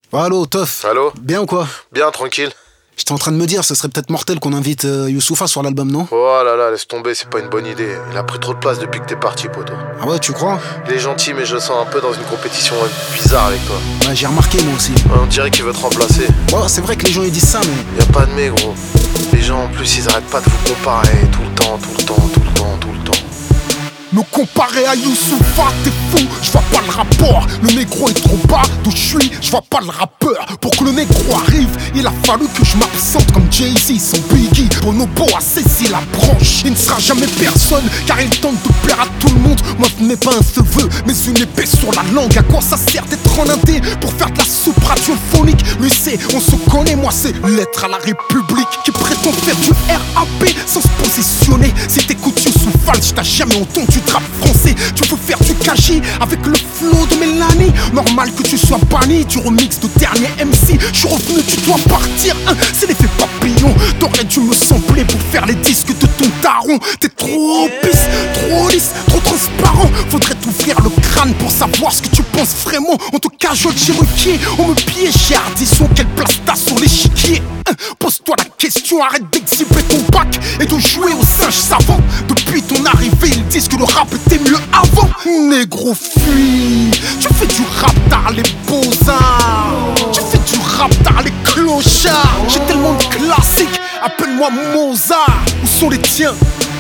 Allô, Toff. Allô? Bien ou quoi? Bien, tranquille. J'étais en train de me dire, ce serait peut-être mortel qu'on invite Youssoupha sur l'album, non? Oh là là, laisse tomber, c'est pas une bonne idée. Il a pris trop de place depuis que t'es parti, poto. Ah ouais, tu crois? Il est gentil, mais je le sens un peu dans une compétition bizarre avec toi. Ouais, j'ai remarqué moi aussi. On dirait qu'il veut te remplacer. Ouais, c'est vrai que les gens ils disent ça, mais... Y a pas de mais, gros. Les gens, en plus, ils arrêtent pas de vous comparer tout le temps, tout le temps, tout le temps, tout le temps. Me comparer à Youssoupha, t'es fou, je vois pas le rapport. Le négro est trop bas, d'où je suis, je vois pas le rappeur. Pour que le négro arrive, il a fallu que je m'absente comme Jay-Z, son Biggie. Bonobo a saisi la branche, il ne sera jamais personne, car il tente de plaire à tout le monde. Moi je n'ai pas un cheveu, mais une épée sur la langue. À quoi ça sert d'être en indé pour faire de la soupe radiophonique? Lui c'est, on se connaît, moi c'est l'être à la République qui prétend faire du RAP sans se positionner. Si t'écoutes Youssoupha, je t'ai jamais entendu rap français. Tu veux faire du KJ avec le flow de Mélanie. Normal que tu sois banni du remix de dernier MC. Je suis revenu, tu dois partir, hein, c'est l'effet papillon. T'aurais dû me sampler pour faire les disques de ton daron. T'es trop pisse, trop lisse, trop transparent. Faudrait t'ouvrir le crâne pour savoir ce que tu penses vraiment. On te cajole chez Ruquier, on me piège chez Ardisson. Quelle place t'as sur l'échiquier, hein? Pose-toi la question, arrête d'exhiber ton bac et de jouer au singe savant. Depuis ton arrivée, ils disent que le rap était mieux avant. Négro fuis, tu fais du rap tard les beaux-arts. Tu fais du rap tard les clochards. J'ai tellement de classiques, appelle-moi Mozart. Où sont les tiens?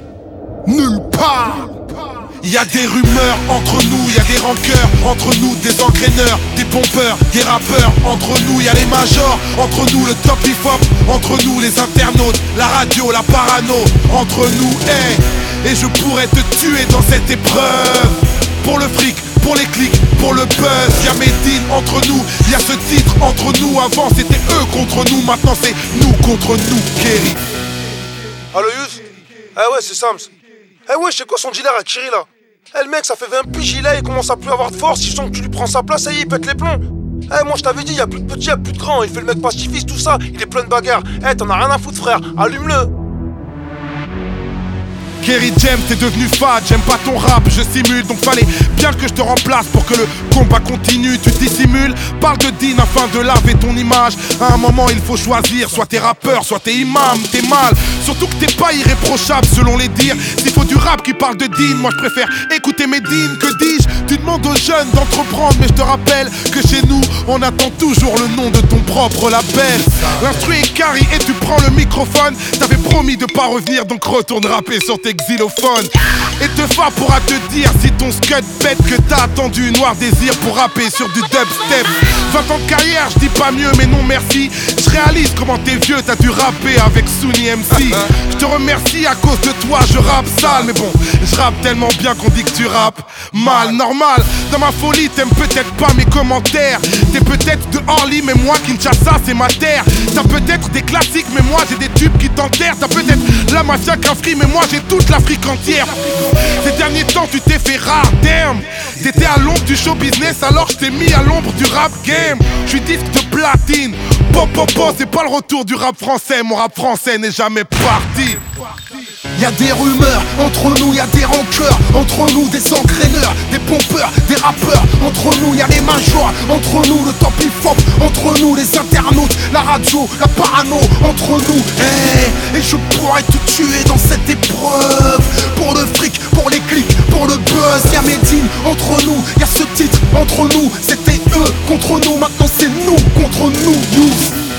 Nulle part. Y a des rumeurs entre nous, y a des rancœurs entre nous, des engraineurs, des pompeurs, des rappeurs. Entre nous, y a les majors, entre nous le top hip-hop, entre nous les internautes, la radio, la parano. Entre nous, hey, et je pourrais te tuer dans cette épreuve. Pour le fric, pour les clics, pour le buzz. Y'a Medine entre nous, y'a ce titre entre nous. Avant c'était eux contre nous, maintenant c'est nous contre nous, Kerry. Allo Yous? Eh ouais, c'est Sams. Eh ouais, c'est quoi son dealer à Kiri là? Eh le mec, ça fait 20 piges, il il commence à plus avoir de force. Il sent que tu lui prends sa place, ça y est, il pète les plombs. Eh moi je t'avais dit, y'a plus de petit, y'a plus de grand. Il fait le mec pacifiste, tout ça, il est plein de bagarres. Eh t'en as rien à foutre frère, allume-le. Kerry James, t'es devenu fade, j'aime pas ton rap, je simule. Donc fallait bien que je te remplace pour que le combat continue. Tu dissimules, parle de Dean afin de laver ton image. À un moment il faut choisir, soit t'es rappeur, soit t'es imam, t'es mal. Surtout que t'es pas irréprochable selon les dires. S'il faut du rap qui parle de Dean, moi je préfère écouter Medine. Que dis-je? Tu demandes aux jeunes d'entreprendre, mais je te rappelle que chez nous on attend toujours le nom de ton propre label. L'instru est carré et tu prends le microphone. T'avais promis de pas revenir, donc retourne rapper sur tes xylophones. Et Tefa pourra te dire si ton scud pète que t'as attendu Noir Désir pour rapper sur du dubstep. 20 ans de carrière, je dis pas mieux mais non merci. Je réalise comment t'es vieux, t'as dû rapper avec Souni MC. Je te remercie, à cause de toi je rappe sale. Mais bon, je rappe tellement bien qu'on dit que tu rappes mal. Normal, dans ma folie t'aimes peut-être pas mes commentaires. T'es peut-être de Orly mais moi Kinshasa c'est ma terre. T'as peut-être des classiques mais moi j'ai des tubes qui t'enterrent. T'as peut-être la mafia Cafri mais moi j'ai toute l'Afrique entière. Ces derniers temps tu t'es fait rare, damn. T'étais à l'ombre du show business alors je t'ai mis à l'ombre du rap game. Je suis disque de platine. C'est pas le retour du rap français. Mon rap français n'est jamais parti. Y'a des rumeurs, entre nous y'a des rancœurs. Entre nous des engraineurs, des pompeurs, des rappeurs. Entre nous y'a les majors, entre nous le top hip-hop. Entre nous les internautes, la radio, la parano. Entre nous, hey, et je pourrais te tuer dans cette épreuve. Pour le fric, pour les clics, pour le buzz. Y'a Medine, entre nous, y'a ce titre, entre nous. C'était eux contre nous, maintenant c'est nous contre nous, Youss.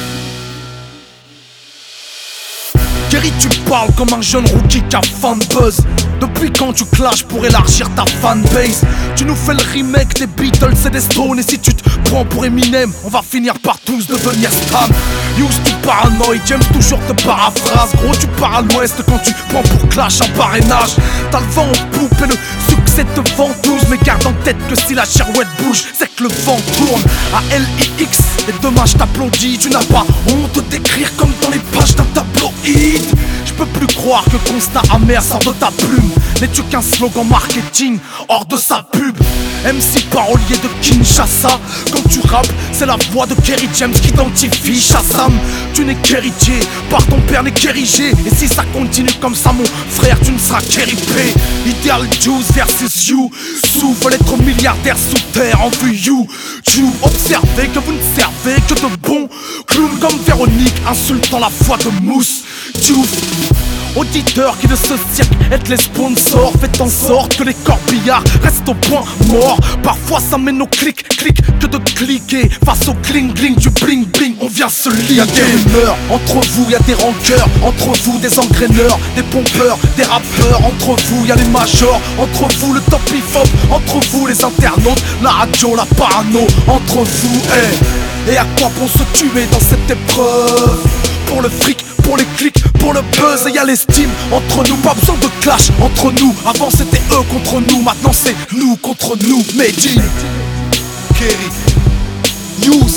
Kerry, tu parles comme un jeune rookie qui a fan buzz. Depuis quand tu clashes pour élargir ta fanbase? Tu nous fais le remake des Beatles et des Stones. Et si tu te prends pour Eminem, on va finir par tous devenir Stan. Youss, tu paranoïes, James toujours te paraphrase. Gros, tu pars à l'ouest quand tu prends pour Clash un parrainage. T'as le vent en poupe et le succès te ventouse. Mais garde en tête que si la girouette bouge, c'est que le vent tourne. À LIX, et demain je t'applaudis. Tu n'as pas honte d'écrire comme dans les pages d'un tabloïd. Je peux plus croire que constat amer sort de ta plume. N'es-tu qu'un slogan marketing hors de sa pub? MC parolier de Kinshasa. Quand tu rappes, c'est la voix de Kerry James qui t'identifie Shazam. Tu n'es qu'héritier, par ton père n'est qu'érigé. Et si ça continue comme ça mon frère, tu ne seras qu'hérité. Ideal Juice versus you. Sous veulent être milliardaires sous terre en vue you. Tu observez que vous ne servez que de bons clowns comme Véronique, insultant la voix de Mousse Diouf. Auditeurs qui de ce cirque aident les sponsors, faites en sorte que les corbillards restent au point mort. Parfois ça mène au clic clic que de cliquer face au cling cling du bling bling. On vient se lier. Y'a des rumeurs entre vous, y'a des rancœurs entre vous, des engraineurs, des pompeurs, des rappeurs. Entre vous y'a les majors, entre vous le top hip-hop, entre vous les internautes, la radio, la parano. Entre vous, et à quoi bon se tuer dans cette épreuve? Pour le fric, pour les clics, pour le buzz, et y'a l'estime entre nous, pas besoin de clash entre nous. Avant c'était eux contre nous, maintenant c'est nous contre nous. Medji, Kerry, Youss,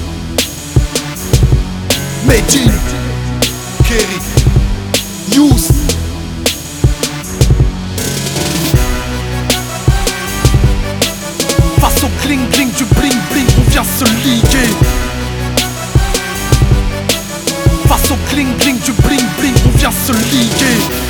Medji, Kerry, Youss. Face au cling cling du bling bling, on vient se liguer. Face au cling cling du bling bling, on vient se liguer.